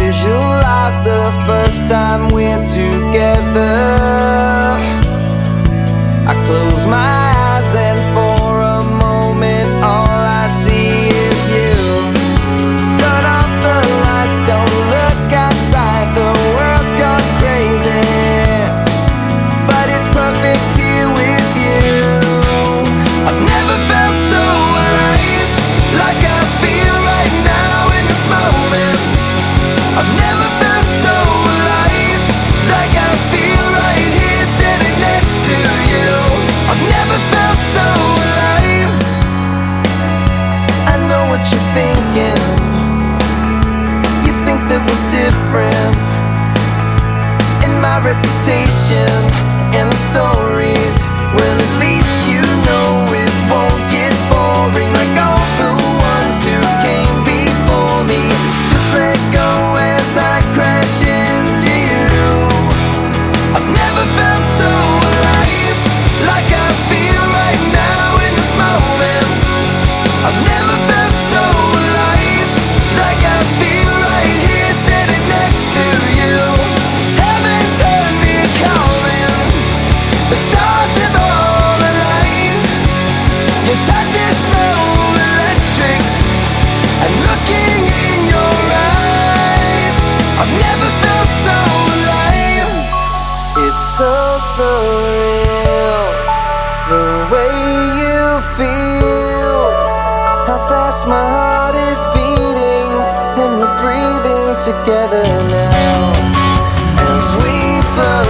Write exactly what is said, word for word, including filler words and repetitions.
visualize the first time we're together. I close my eyes and for a moment all I see is you. Turn off the lights, don't look outside, the world's gone crazy, but it's perfect here with you. I've never felt so alive, like I feel right now in this moment. I've never felt so alive, like I feel right here standing next to you. I've never felt so alive. I know what you're thinking. You think that we're different, in my reputation and the stories. Well, at least you know it won't get boring like all the ones who came before me. Just let go as I crash into you. I've never felt so alive, like I feel right now in this moment. I've never felt so alive, like I feel right here standing next to you. Heaven's heard me calling, the stars have all aligned. Your touch is so electric, and looking in your eyes, I've never felt so alive. It's so surreal, the way you feel, how fast my heart is beating, and we're breathing together now as we float